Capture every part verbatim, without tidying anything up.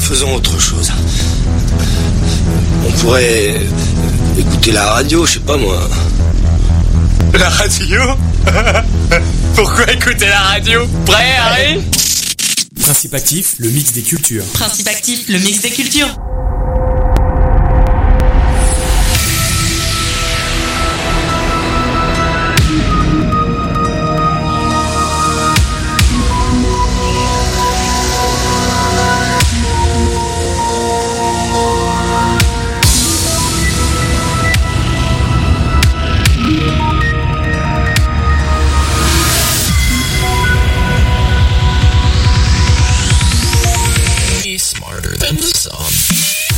faisons autre chose. On pourrait écouter la radio, je sais pas moi. La radio? Pourquoi écouter la radio? Prêt, Harry? Principe actif, le mix des cultures. Principe actif, le mix des cultures. Smarter than the sun.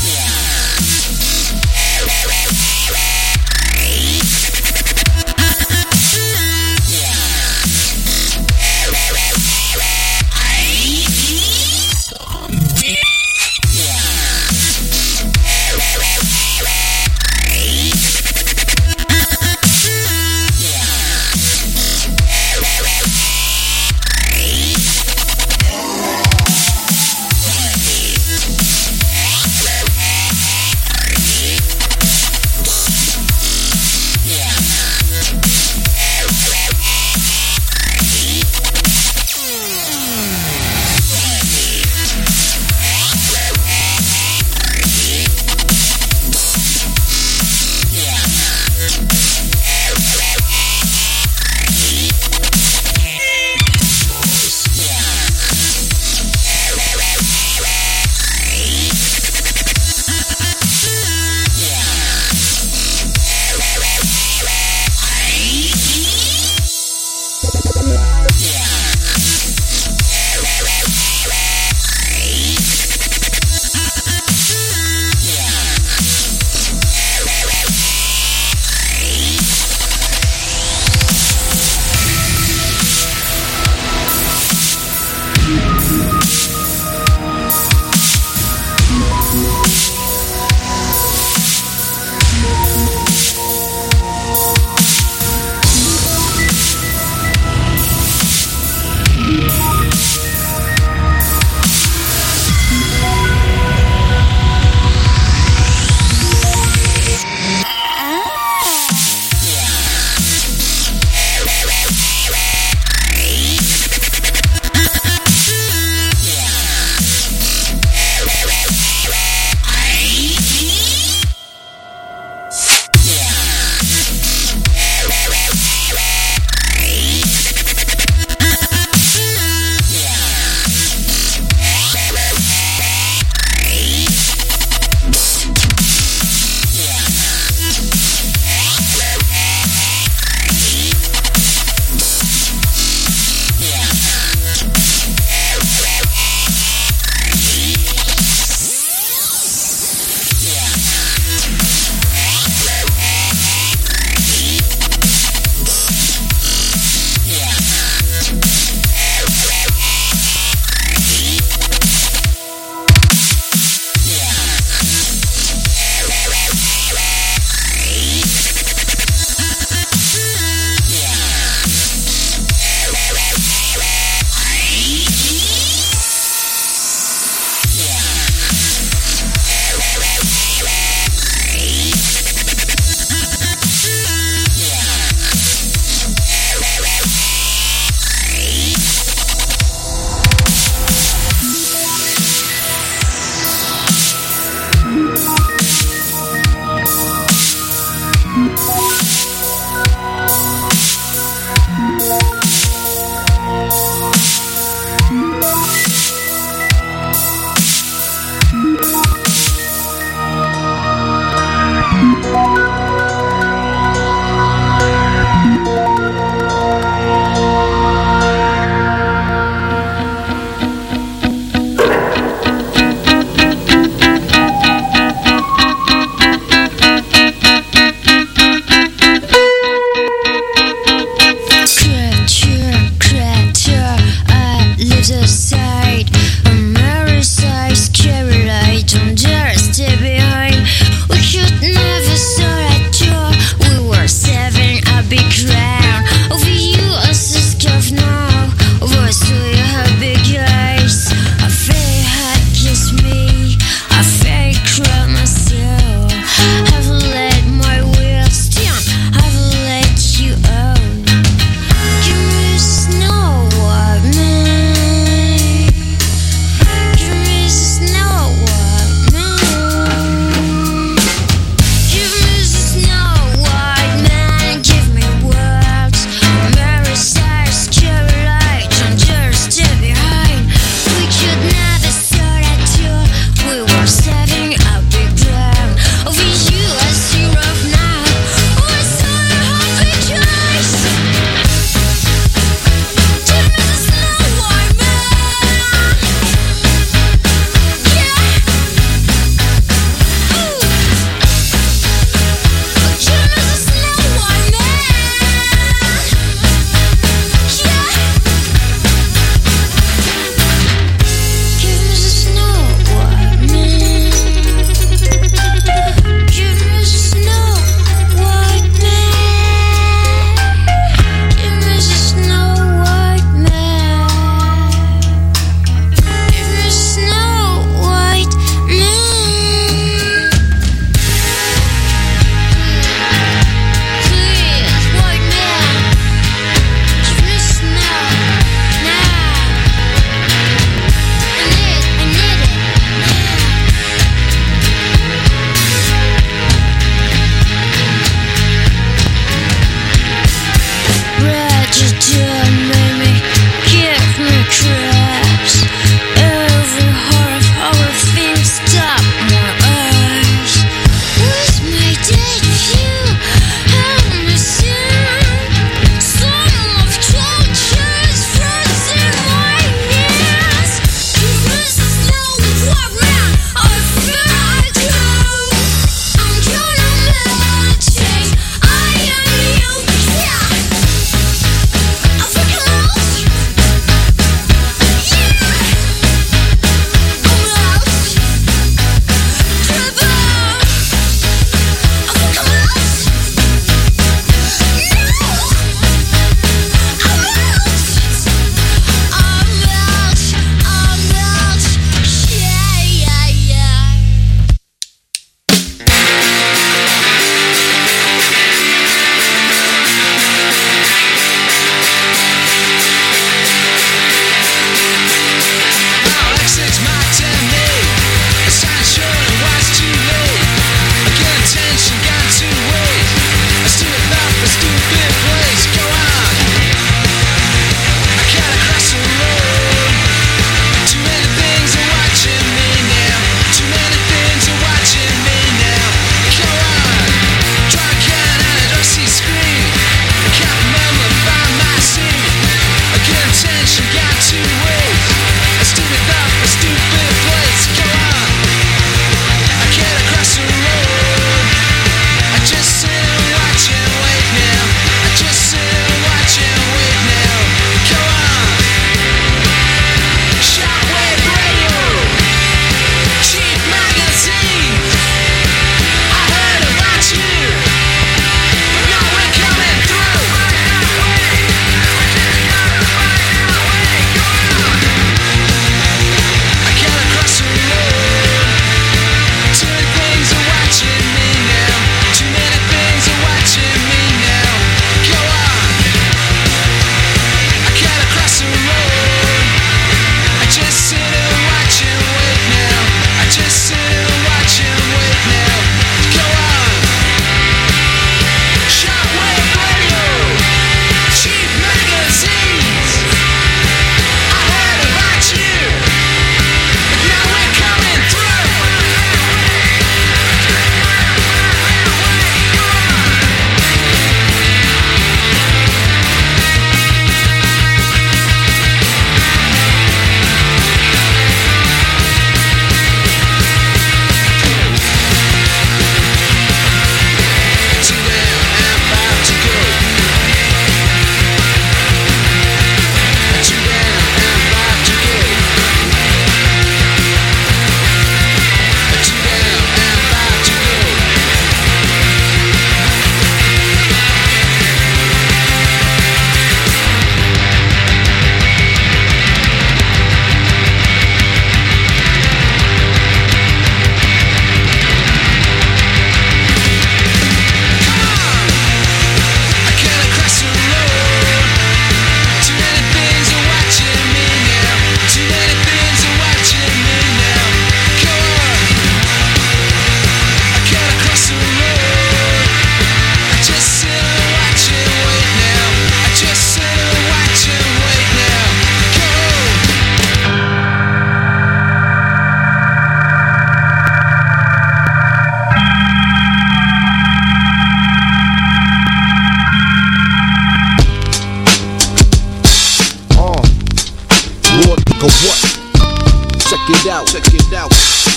nigga, what? Check it out, check it out.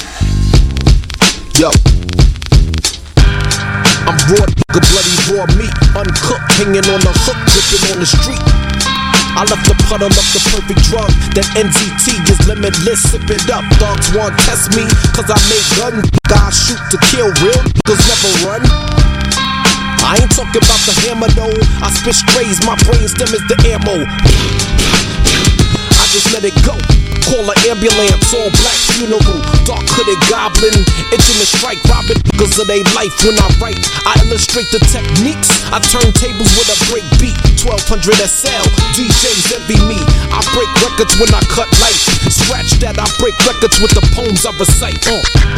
Yo. I'm raw, nigga, bloody raw meat, uncooked, hanging on the hook, dripping on the street. I left the puddle up the perfect drug. That N T T is limitless, sip it up. Dogs want test me, cause I make gun. Guys shoot to kill, real niggas never run. I ain't talking about the hammer though. I spit strays, my brain stem is the ammo. I just let it go. Call an ambulance, all black funeral. Dark hooded goblin, itching to strike, robbing niggas of they life when I write. I illustrate the techniques, I turn tables with a break beat. twelve hundred S L, D Js envy me. I break records when I cut life. Scratch that, I break records with the poems I recite. Uh.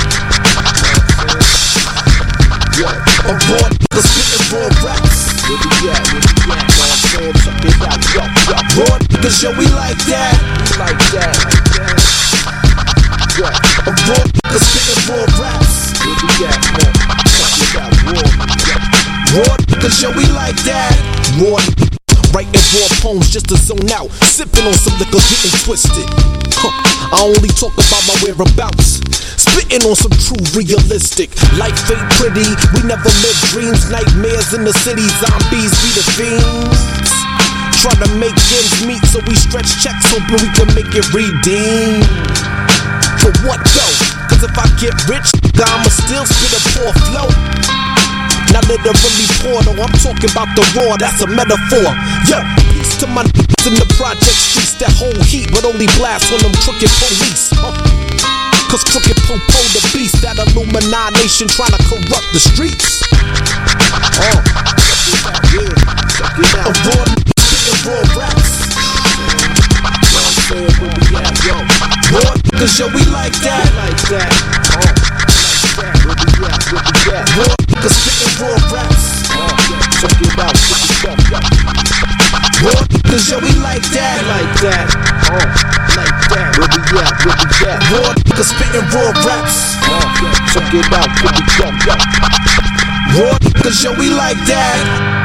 Yeah. I'm raw niggas spitting raw raps. Where we at, where we at, what I'm saying, check it out, yo, yo. Raw niggas, yo, we like that, we like that. Yeah. I'm raw niggas spitting raw raps. Where we at, man, check it out, raw, yeah. Raw niggas, yo, we like that. Raw writing raw poems just to zone out. Sipping on some liquor, getting twisted. Huh. I only talk about my whereabouts. Spitting on some true realistic. Life ain't pretty, we never live dreams. Nightmares in the city, zombies be the fiends. Try to make ends meet, so we stretch checks hoping we can make it redeem. For what though? Cause if I get rich, I'ma still spit a poor flow. Not literally poor though, I'm talking about the raw, that's a metaphor. Yeah, peace to my niggas in the project streets that hold heat, but only blast on them crooked police. Huh? Cause crooked po-po the beast, that Illuminati nation tryna corrupt the streets. Oh, check it out, yeah, check it out. A raw nigga spitting raw raps. You know what I'm saying, where we at, yo. Raw niggas, yo, we like that, like that. Oh, like that, where we at, where we at. Raw niggas spitting raw raps. Oh, check it out, check it out, yo. Raw niggas, yo, we like that, like that. Oh, like that, where we at, where we at. Raw niggas spitting raw raps. Oh, check it out, where we at, yo. Raw niggas, yo, we like that.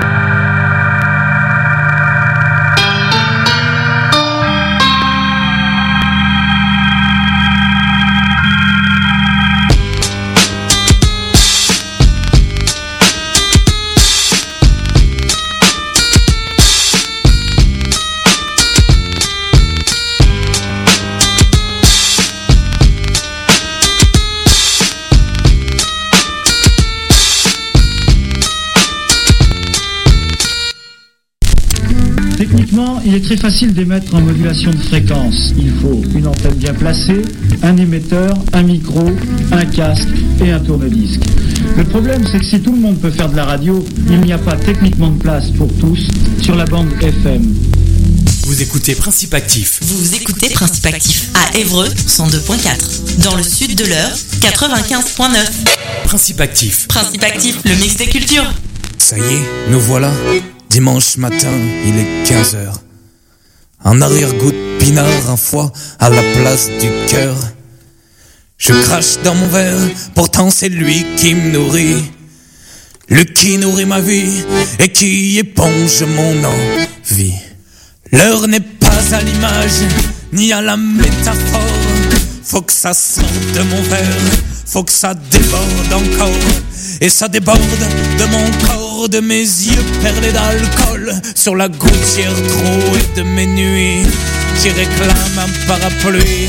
Techniquement, il est très facile d'émettre en modulation de fréquence. Il faut une antenne bien placée, un émetteur, un micro, un casque et un tourne-disque. Le problème, c'est que si tout le monde peut faire de la radio, il n'y a pas techniquement de place pour tous sur la bande F M. Vous écoutez Principe Actif. Vous écoutez Principe Actif à Évreux cent deux point quatre. Dans le sud de l'Eure, quatre-vingt-quinze point neuf. Principe Actif. Principe Actif, le mix des cultures. Ça y est, nous voilà. Dimanche matin, il est quinze heures. Un arrière-goût de pinard, un foie à la place du cœur. Je crache dans mon verre, pourtant c'est lui qui me nourrit. Lui qui nourrit ma vie et qui éponge mon envie. L'heure n'est pas à l'image, ni à la métaphore. Faut que ça sorte de mon verre, faut que ça déborde encore. Et ça déborde de mon corps, de mes yeux perlés d'alcool, sur la gouttière trouée de mes nuits qui réclament un parapluie.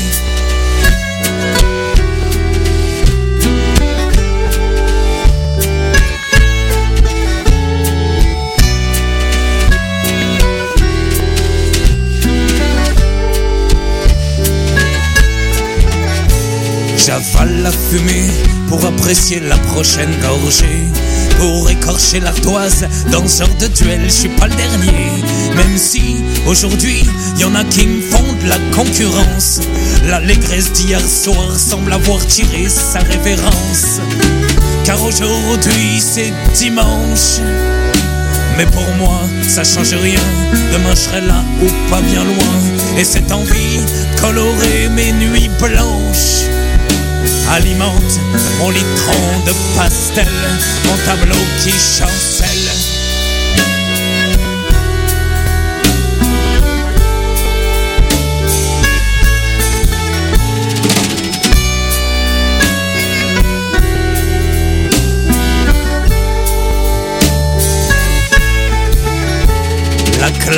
J'avale la fumée pour apprécier la prochaine gorgée, pour écorcher l'ardoise dans ce genre de duel. Je suis pas le dernier, même si aujourd'hui y en a qui me font de la concurrence. L'allégresse d'hier soir semble avoir tiré sa révérence, car aujourd'hui c'est dimanche. Mais pour moi ça change rien, demain je serai là ou pas bien loin. Et cette envie de colorer mes nuits blanches alimente mon litron de pastel, mon tableau qui chancelle.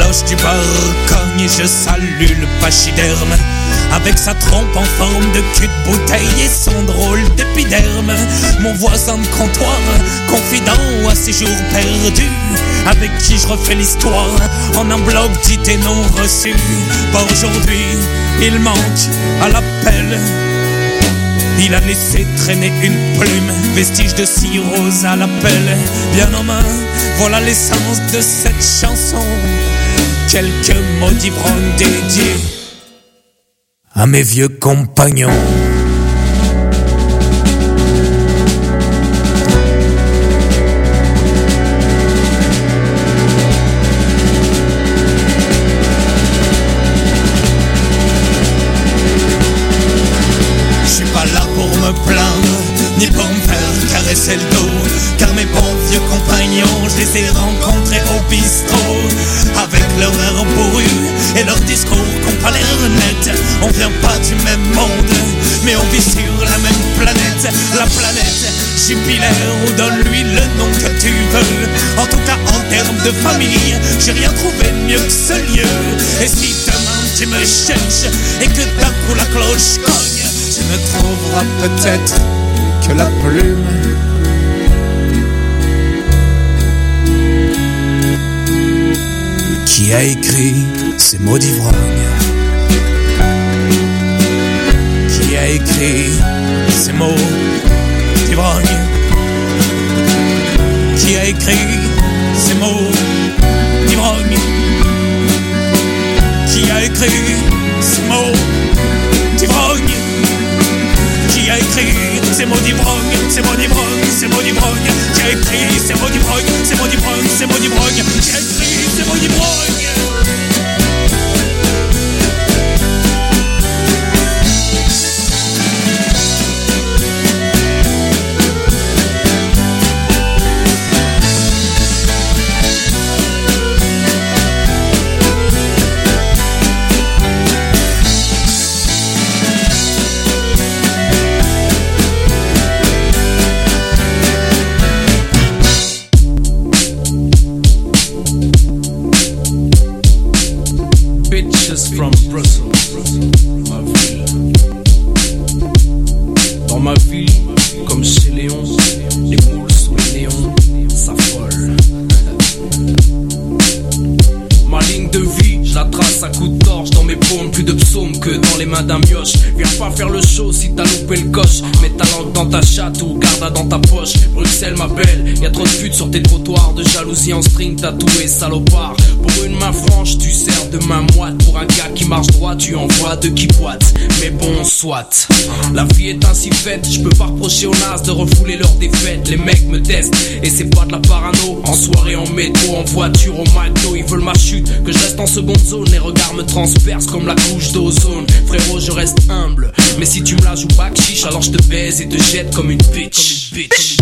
m'approche du balcon et je salue le pachyderme. Avec sa trompe en forme de cul de bouteille et son drôle d'épiderme. Mon voisin de comptoir, confident à ses jours perdus, avec qui je refais l'histoire en un blog dit et non reçu. Pas aujourd'hui, il manque à l'appel. Il a laissé traîner une plume, vestige de cirrhose à l'appel. Bien en main, voilà l'essence de cette chanson. Quelques mots d'ivrognes dédiés à mes vieux compagnons. Je suis pas là pour me plaindre, ni pour me faire caresser le dos, car mes bons vieux compagnons, je les ai rencontrés au bistrot. Avec leur air bourru et leur discours qu'on pas l'air net. On vient pas du même monde, mais on vit sur la même planète. La planète jupilaire, ou donne-lui le nom que tu veux. En tout cas en termes de famille, j'ai rien trouvé de mieux que ce lieu. Et si demain tu me cherches et que d'un coup la cloche cogne, tu ne trouveras peut-être que la plume qui a écrit ces mots d'ivrogne, qui a écrit ces mots d'ivrogne, qui a écrit ces mots d'ivrogne, qui a écrit ces mots d'ivrogne, qui a écrit ces mots d'ivrogne, ces mots d'ivrogne, ces mots d'ivrogne, qui a écrit ces mots d'ivrogne, ces mots d'ivrogne, ces mots d'ivrogne, qui a écrit ces mots d'ivrogne. From Brussels, ma ville. Dans ma ville, comme chez Léon, les moules sous les néons s'affolent. Ma ligne de vie, je la trace à coups de torche dans mes paumes, plus de psaumes que dans les mains d'un mioche. Viens pas faire le show si t'as loupé le coche. Mets ta langue dans ta chatte ou garde-la dans ta poche. Bruxelles ma belle, y'a trop de putes sur tes trottoirs, de jalousie en string tatoué salopard. Pour une main franche, tu sers de main moite. Pour un gars qui marche droit, tu envoies de qui boite. Mais bon, soit. La vie est ainsi faite, je peux pas reprocher aux nazes de refouler leurs défaites. Les mecs me testent, et c'est pas de la parano. En soirée, en métro, en voiture, au McDo, ils veulent ma chute, que je reste en seconde zone. Les regards me transpercent comme la couche d'ozone. Frérot, je reste humble, mais si tu me la joues back chiche, alors je te baise et te jette comme une bitch. Comme une bitch.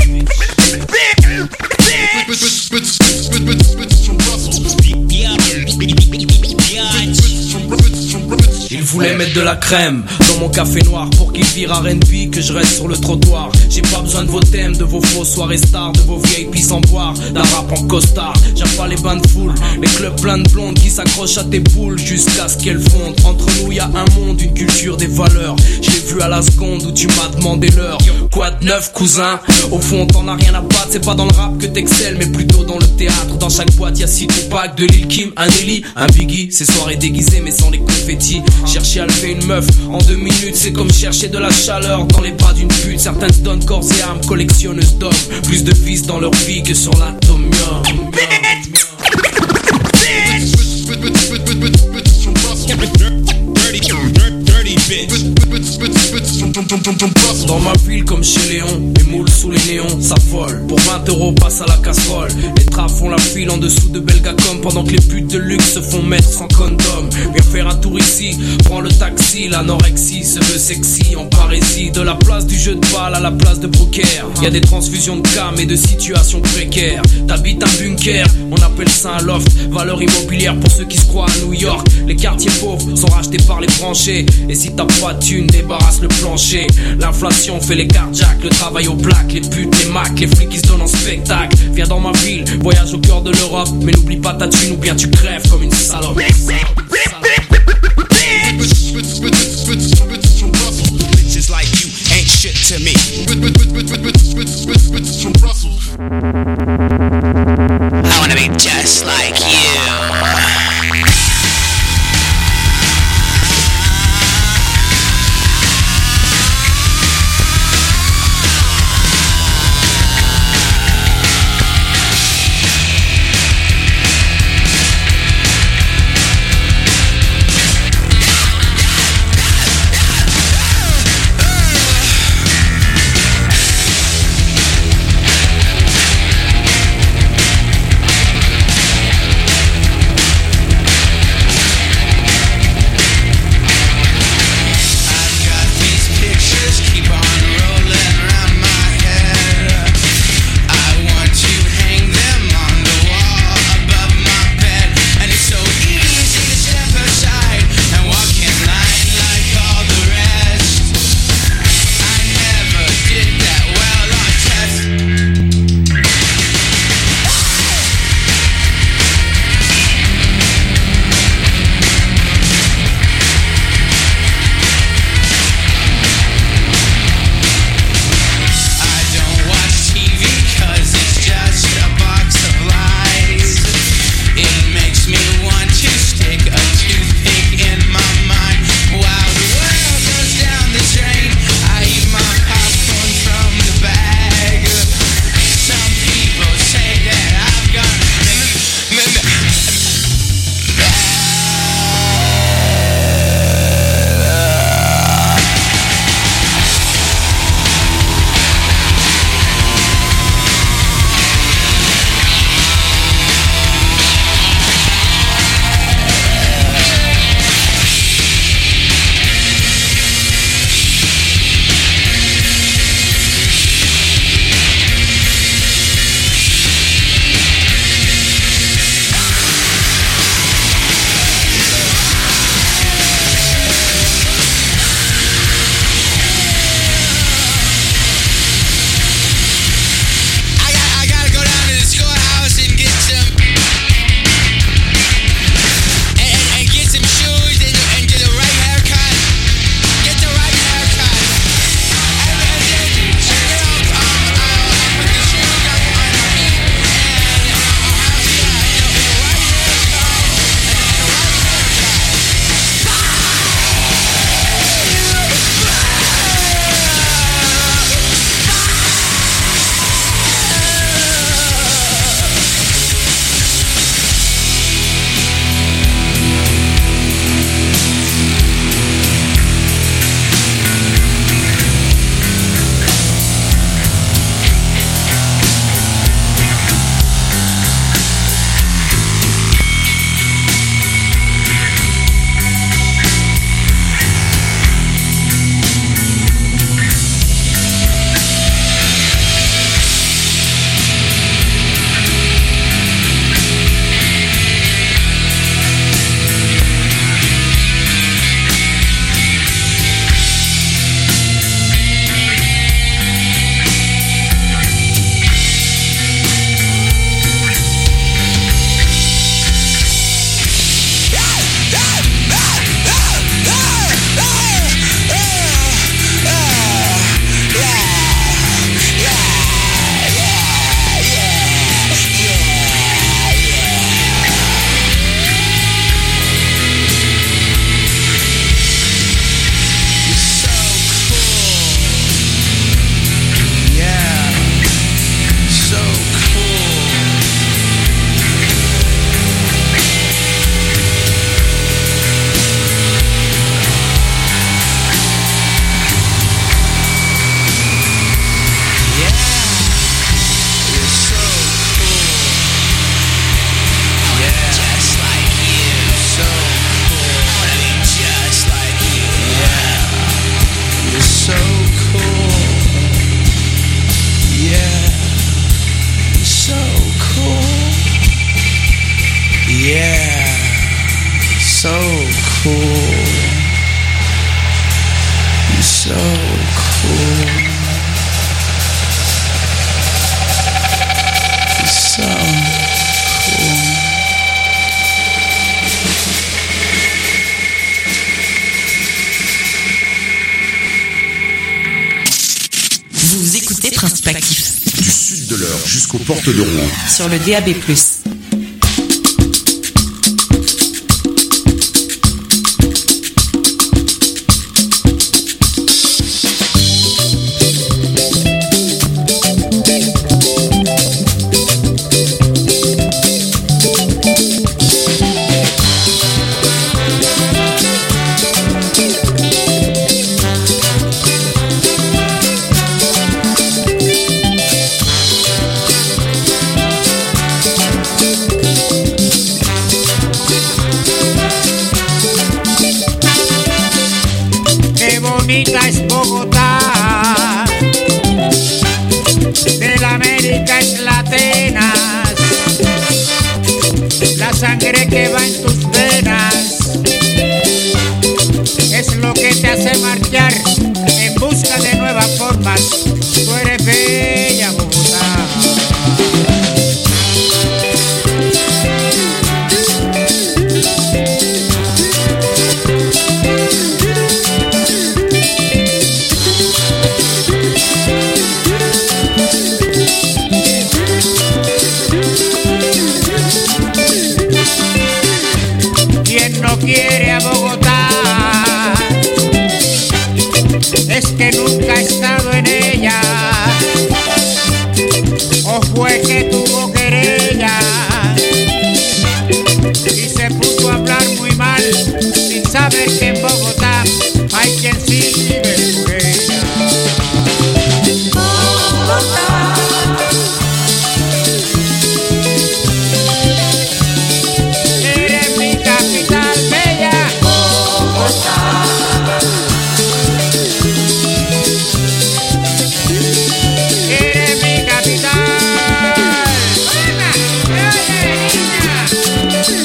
Il voulait mettre de la crème dans mon café noir pour qu'il vire R and B, que je reste sur le trottoir. J'ai pas besoin de vos thèmes, de vos faux soirées stars, de vos V I P sans boire, d'un rap en costard. J'aime pas les bains de foule, les clubs pleins de blondes qui s'accrochent à tes poules jusqu'à ce qu'elles fondent. Entre nous y a un monde, une culture, des valeurs. Je l'ai vu à la seconde où tu m'as demandé l'heure. Quoi de neuf, cousin? Au fond t'en as rien à battre, c'est pas dans le rap que t'excelles, mais plutôt dans le théâtre. Dans chaque boîte y'a six Tupac, de Lil Kim, un Nelly, un Biggie. Ces soirées déguisées mais sans les confettis. Chercher à lever une meuf en deux minutes, c'est comme chercher de la chaleur dans les bras d'une pute. Certaines se donnent corps et âme, collectionneuses d'hommes. Plus de vices dans leur vie que sur l'atomium. Dans ma ville comme chez Léon, les moules sous les néons s'affolent. Pour vingt euros passe à la casserole. Les traps font la file en dessous de Belgacom, pendant que les putes de luxe se font mettre sans condom. Viens faire un tour ici, prends le taxi. L'anorexie se veut sexy en parésie. De la place du jeu de balle à la place de poker, y'a des transfusions de cam et de situations précaires. T'habites un bunker, on appelle ça un loft. Valeur immobilière pour ceux qui se croient à New York. Les quartiers pauvres sont rachetés par les branchés, et si t'as pas de thune, débarrasse le plancher. marché. L'inflation fait les cardiaques, le travail aux plaques, les putes, les macs, les flics qui se donnent en spectacle. Viens dans ma ville, voyage au cœur de l'Europe, mais n'oublie pas ta thune ou bien tu crèves comme une salope. Bitches like you ain't shit to me. I wanna be just like you. Yeah, so cool. You're so so cool. So cool. Vous écoutez Principe Actif. Du sud de l'Eure jusqu'aux portes de Rouen. Sur le D A B plus. Bonita es Bogotá, de la América es la Atenas, la sangre que va en tus venas es lo que te hace marchar en busca de nuevas formas. Tú eres bella, Bogotá. No quiere a Bogotá, es que nunca ha estado en ella, o fue que tuvo querella y se puso a hablar muy mal sin saber que